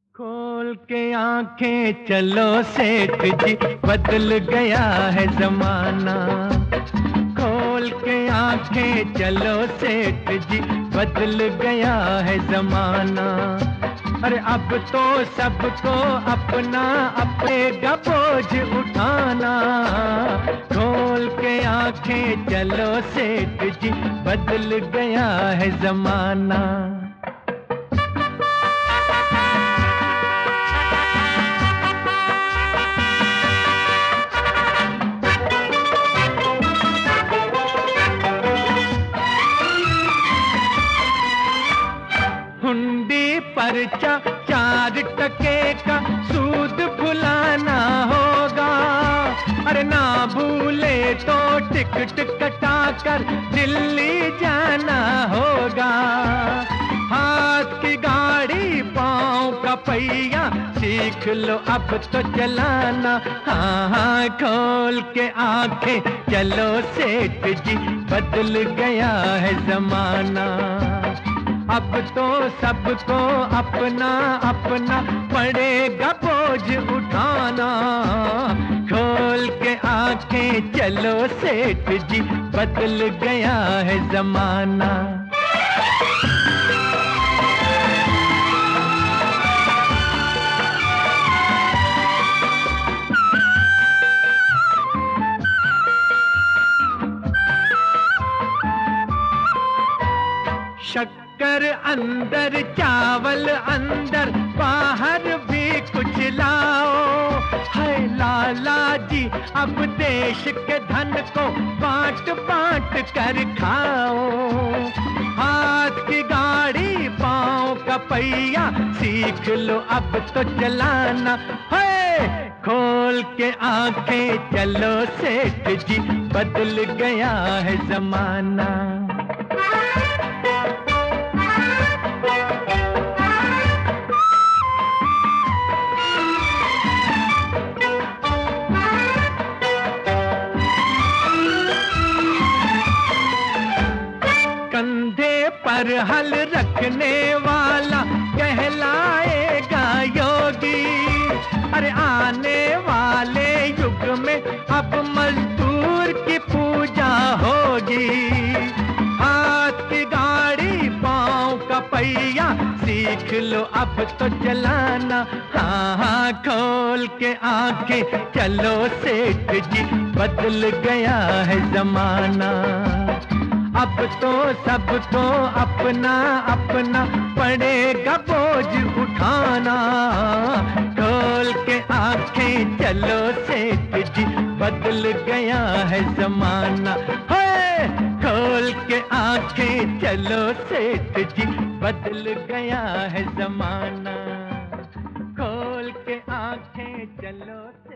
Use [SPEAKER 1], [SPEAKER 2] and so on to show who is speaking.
[SPEAKER 1] खोल के आंखें चलो सेठ जी, बदल गया है जमाना। खोल के आंखें चलो सेठ जी, बदल गया है जमाना। अरे अब तो सबको अपना अपनेगा बोझ उठाना। खोल के आंखें चलो सेठ जी, बदल गया है जमाना। हुंडी पर्चा 4 टके का सूद भुलाना होगा। अरे ना भूले तो टिकट कटाकर दिल्ली जाना होगा। हाथ की गाड़ी पाँव का पहिया सीख लो अब तो चलाना। हाँ हाँ खोल के आंखें चलो सेठ जी, बदल गया है जमाना। अब तो सबको अपना अपना पड़ेगा बोझ उठाना। खोल के आंखें चलो सेठ जी, बदल गया है जमाना। शक्कर अंदर चावल अंदर, बाहर भी कुछ लाओ। है लाला जी अब देश के धन को बांट बांट कर खाओ। हाथ की गाड़ी पाँव का पहिया सीख लो अब तो चलाना है। खोल के आंखें चलो सेठ जी, बदल गया है जमाना। कंधे पर हल रखने वाला कहलाएगा योगी। अरे आने वाले युग में अब मजदूर की पूजा होगी। हाथ की गाड़ी पाँव का पहिया सीख लो अब तो चलाना। हाँ हाँ खोल के आंखें चलो सेठ जी, बदल गया है जमाना। अब तो सबको अपना अपना पड़ेगा बोझ उठाना। खोल के आंखें चलो सेठ जी, बदल गया है जमाना। है खोल के आंखें चलो सेठ जी, बदल गया है जमाना। खोल के आंखें चलो